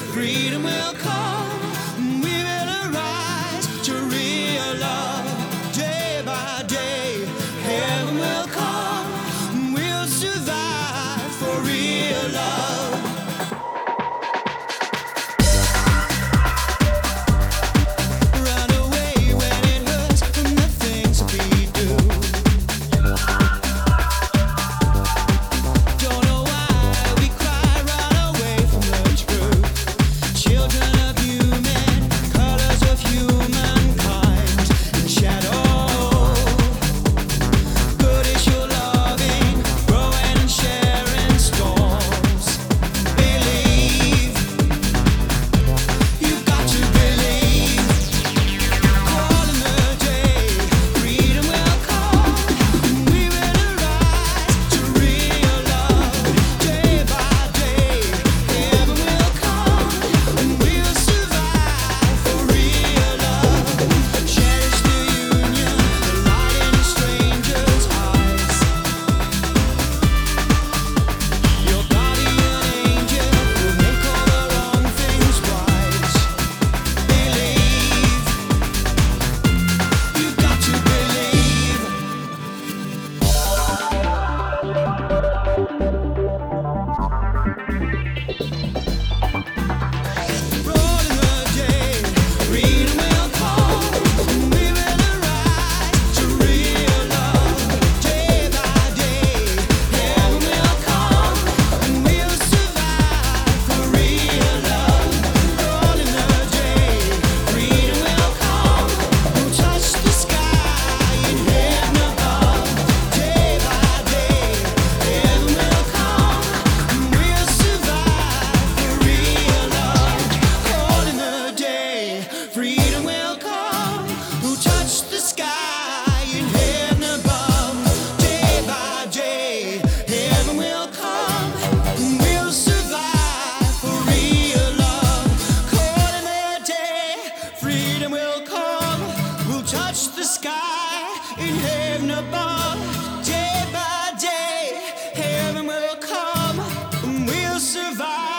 freedom will come. We will arise to real love. Day by day, heaven will come. We'll survive for real love. Run away when it hurts from the things we do. Don't know why we cry. Run away from the truth. Children of human, colors of humankind in shadow. Good is your loving, growing and sharing storms. Believe, you've got to believe. Call in the day, freedom will come. We will arise to real love. Day by day, heaven will come, and we'll survive for real love. Cherish the union, the light in a stranger's eyes. Your body an angel will make all the wrong things right. Believe, you've got to believe. Roll in the day, freedom will come. We will arise to real love. Day by day, heaven will come, and we'll survive for real love. Roll in the day, freedom will come. We'll touch the sky in heaven above. Day by day, heaven will come, and we'll survive for real love. Roll in the day, freedom will come. We'll touch the sky in heaven above. Day by day, heaven will come, and we'll survive for real love. Call in the day, freedom will come. We'll touch the sky in heaven above. Day by day, heaven will come, and we'll survive.